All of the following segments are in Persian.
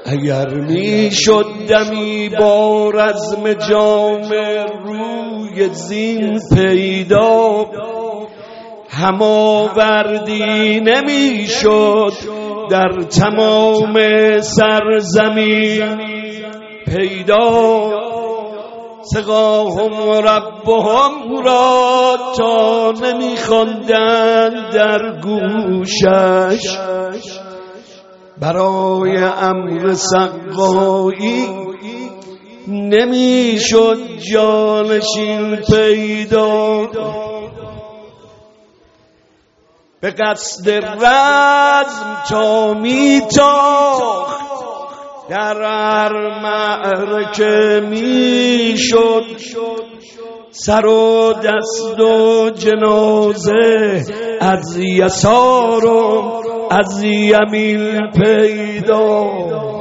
اگر میشد دمی با رزم جام روی زین پیدا، هماوردی نمیشد در تمام سرزمین پیدا. سقاهم ربهم را تا نمیخواندند در گوشش، برای امر سقایی نمیشد جانشین پیدا. به قصد رزم تا میتاخت در هر معرکه میشد، سر و دست و جنازه از یسار و از یمین پیدا.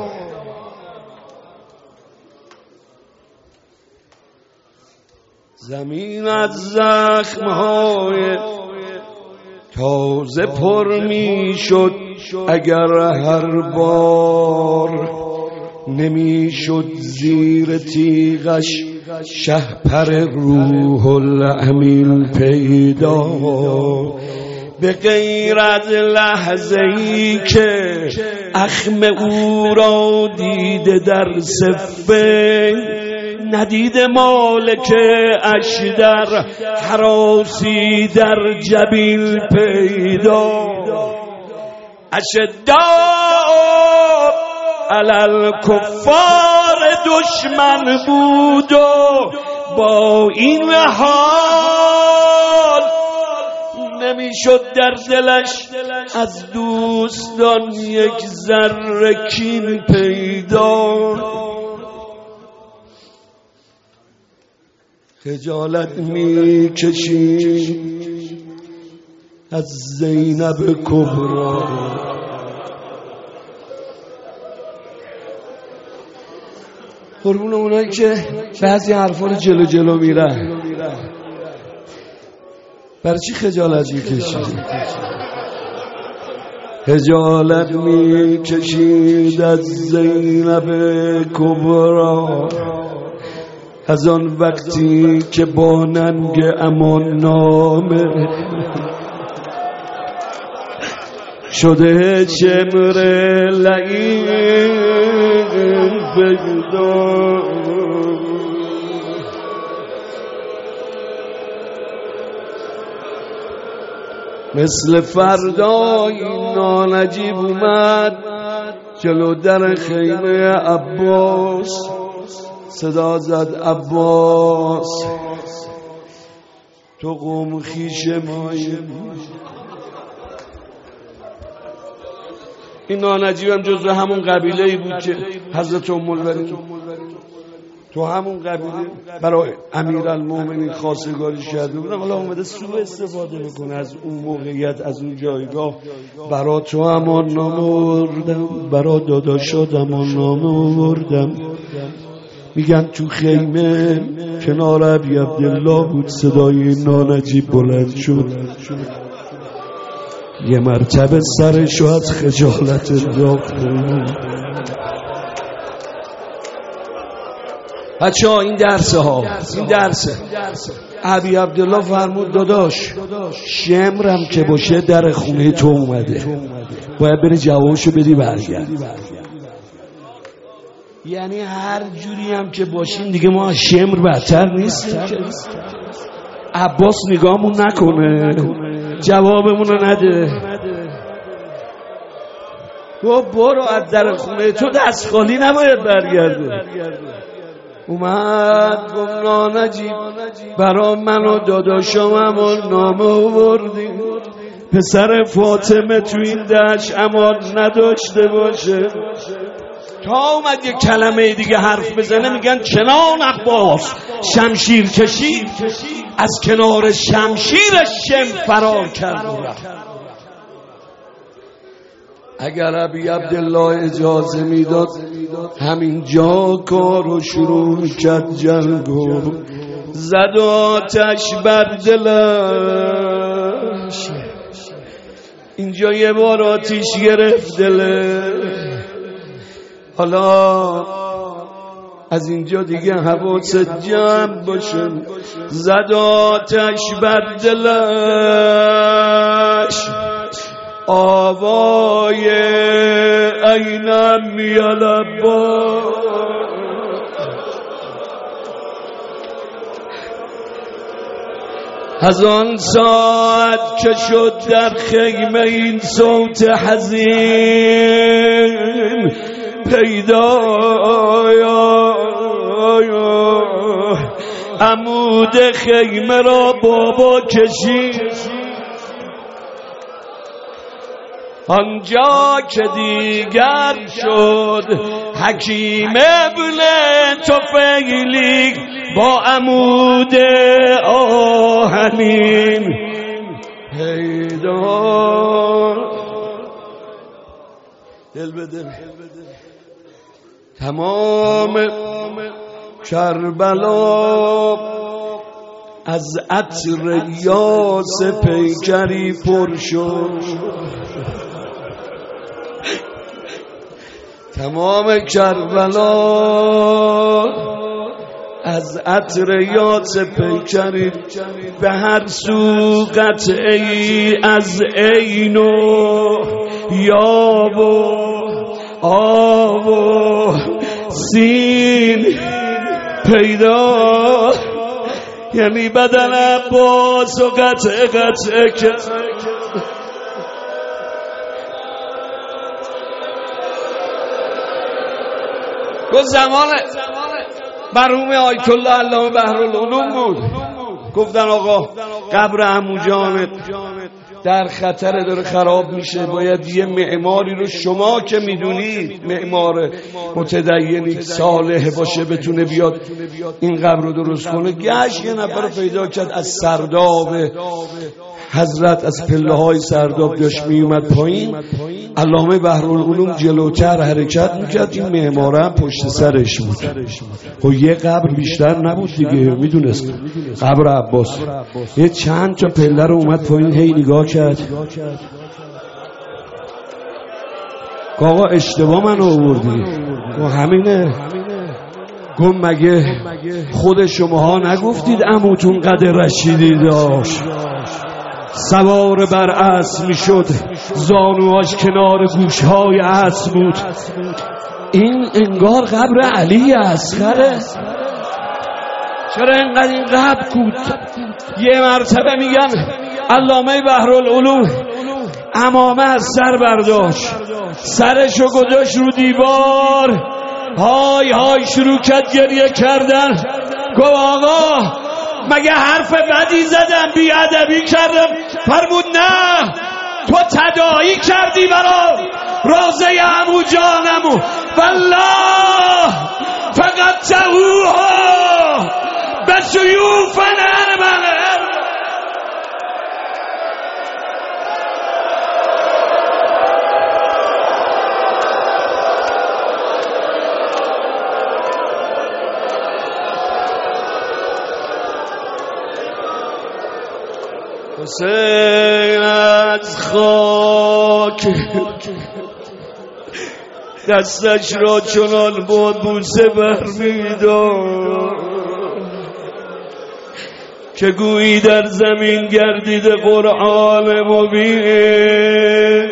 زمین از زخمهای تازه پر میشد، اگر هر بار نمیشد زیر تیغش شهپر روح الامین پیدا. به غیر از لحظه‌ای که اخم او را دیده در صفه، ندید مالک اش در حراسی در جبین پیدا. اشداء علی الکفار دشمن بود و با این حال نمیشد در دلش از دوستان یک ذره کین پیدا. خجالت میکشی از زینب کبرا، قربون اونایی که بعضی حرفا رو جلو میرن. برای چی خجالت میکشی؟ خجالت میکشید از زینب کبرا، از آن وقتی که با ننگ امان نامه شده چمر لعین پیدا. مثل فردای نانجیب اومد جلو در خیمه عباس، صدا زد عباس تو قوم خیش مایی. این نانجیب هم جزو همون قبیله‌ای بود که حضرت ام الولید تو همون قبیله برای امیرالمومنین خواستگاری کرده بودن. حالا اومده سوء استفاده میکنه از اون موقعیت، از اون جایگاه. برا تو امان ناموردم، برا داداشات امان ناموردم. میگن تو خیمه کنار ابی عبدالله بود، صدای نانجیب بلند شد. یه مرتبه سرشو از خجالت انداخت. بچه ها این درسه ابی عبدالله فرمود داداش شمرم که باشه در خونه تو اومده، باید بری جوابشو بدی برگرد. یعنی هر جوری هم که باشیم دیگه ما شمر بدتر نیستیم. عباس نگاهمون نکنه، جوابمونو نده، تو برو از در خونه تو دست خالی نباید برگرده. اومد گفت نانجیب برا من و داداشم امان نامه آوردی، پسر فاطمه تو این دشت امان نداشته باشه. تا اومد یک کلمه دیگه حرف بزنه میگن چنان عباس شمشیر کشید، از کنار شمشیرش شم فرار کرد. اگر ابی عبدالله اجازه میداد همین جا کارو شروع میکرد، جنگو زد و آتش بر دلش. اینجا یه بار آتیش گرفت دلش، حالا از اینجا دیگه حواست جمع باشه، زد آتش بر دلش آوای اینم یلبا، از آن ساعت که شد در خیمه این صوت حزین پیدا، عمود خیمه را بابا کشید، آنجا که دیگر شد حکیم ابن طفیلی با عمود آهنین پیدا. دل به دل تمام کربلا از عطر یاس پیکری پر شد، تمام کربلا از عطر یاس پیکری، به هر سو قطعی از عین و یاب و آب و سین پیدا، یعنی بدن عباس و قطعه قطعه کرد. گفت زمان مرحوم آیت الله علامه بحرالعلوم بود، گفتن آقا قبر عمو جانت در خطر داره خراب میشه، باید یه معماری رو شما که میدونید معمار متدینی صالح باشه بتونه بیاد این قبر رو درست کنه. گشت یه نفر رو پیدا کرد از سرداب حضرت، از پله های سرداب داشت میومد پایین، علامه بحرالعلوم جلوتر حرکت میکرد، این معماره هم پشت سرش بود. خب یه قبر بیشتر نبود دیگه، میدونست قبر عباس. یه چند تا پله رو اومد پایین، هی نگاه کرد، آقا اشتباه من آوردی. و همینه. گفت مگه خود شماها نگفتید عموتون قدر رشیدی داشت، سوار بر اسب میشد، زانوهاش کنار گوشهای اسب بود. این انگار قبر علی اصغره، چرا اینقدر این قبر کود؟ یه مرتبه میگن علامه بحرالعلوم عمامه از سر برداشت، سرشو گذاشت رو دیوار، های های شروع کرد گریه کردن. گفت آقا مگه حرف بدی زدم، بیادبی کردم؟ فرمود نه، تو تداعی کردی برا روزه عمو جانمو، والله فقط تهوها به سیوف نرمه. حسین از خاک دستش را چنان با بوسه برمی‌دار که گویی در زمین گردیده قرآن مبین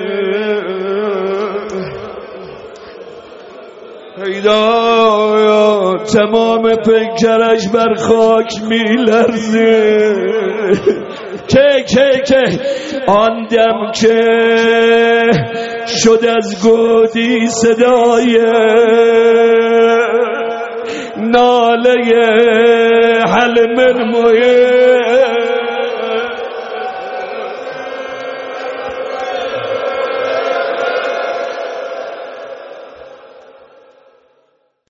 پیدا، تمام پیکرش بر خاک می‌لرزه. که آن دم که شد از گودی صدای ناله حل من موی